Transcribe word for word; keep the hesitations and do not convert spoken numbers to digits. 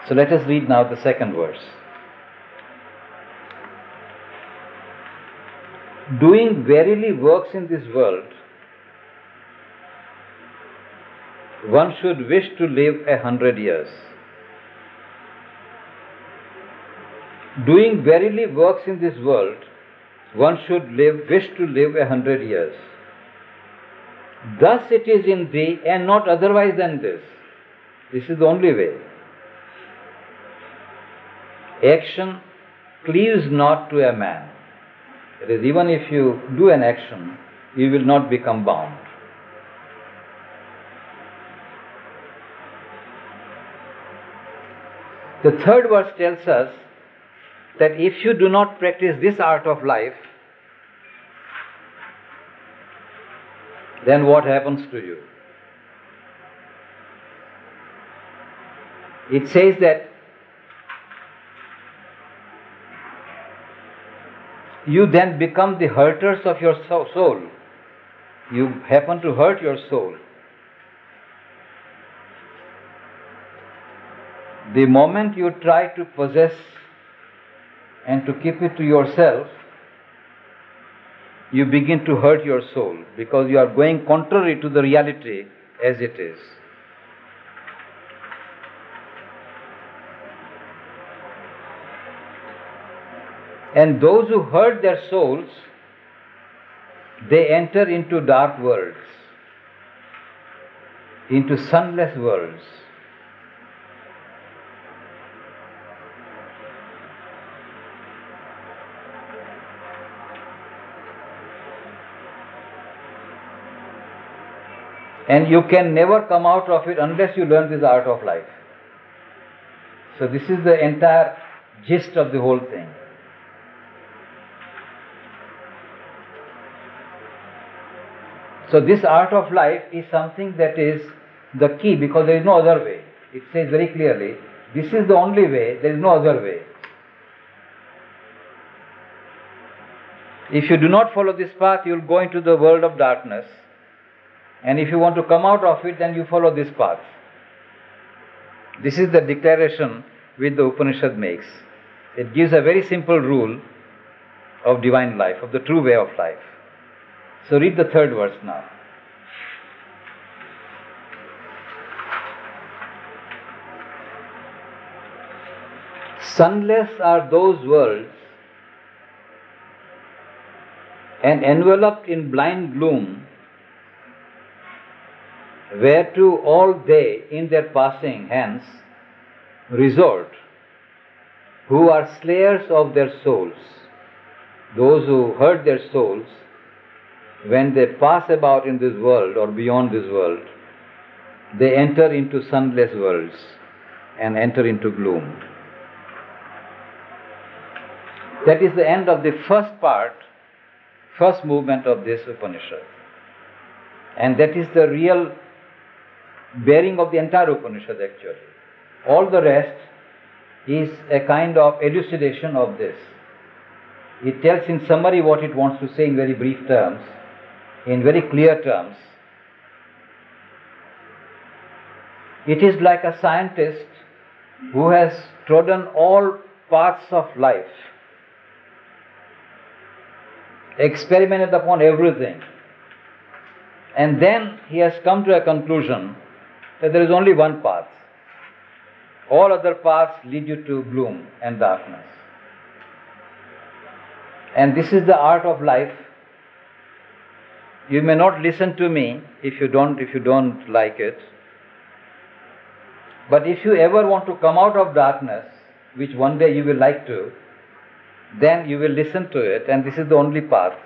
So let us read now the second verse. Doing verily works in this world, one should wish to live a hundred years. Doing verily works in this world, one should live, wish to live a hundred years. Thus it is in thee, and not otherwise than this. This is the only way. Action cleaves not to a man. That is, even if you do an action, you will not become bound. The third verse tells us that if you do not practice this art of life, then what happens to you? It says that you then become the hurters of your soul. You happen to hurt your soul. The moment you try to possess and to keep it to yourself, you begin to hurt your soul because you are going contrary to the reality as it is. And those who hurt their souls, they enter into dark worlds, into sunless worlds. And you can never come out of it unless you learn this art of life. So this is the entire gist of the whole thing. So this art of life is something that is the key, because there is no other way. It says very clearly, this is the only way, there is no other way. If you do not follow this path, you will go into the world of darkness. And if you want to come out of it, then you follow this path. This is the declaration which the Upanishad makes. It gives a very simple rule of divine life, of the true way of life. So read the third verse now. Sunless are those worlds, and enveloped in blind gloom, whereto all they in their passing hence resort, who are slayers of their souls. Those who hurt their souls, when they pass about in this world or beyond this world, they enter into sunless worlds and enter into gloom. That is the end of the first part, first movement of this Upanishad. And that is the real bearing of the entire Upanishad actually. All the rest is a kind of elucidation of this. It tells in summary what it wants to say in very brief terms, in very clear terms. It is like a scientist who has trodden all paths of life, experimented upon everything, and then he has come to a conclusion that there is only one path. All other paths lead you to gloom and darkness. And this is the art of life. You may not listen to me if you don't, if you don't like it. But if you ever want to come out of darkness, which one day you will like to, then you will listen to it, and this is the only path.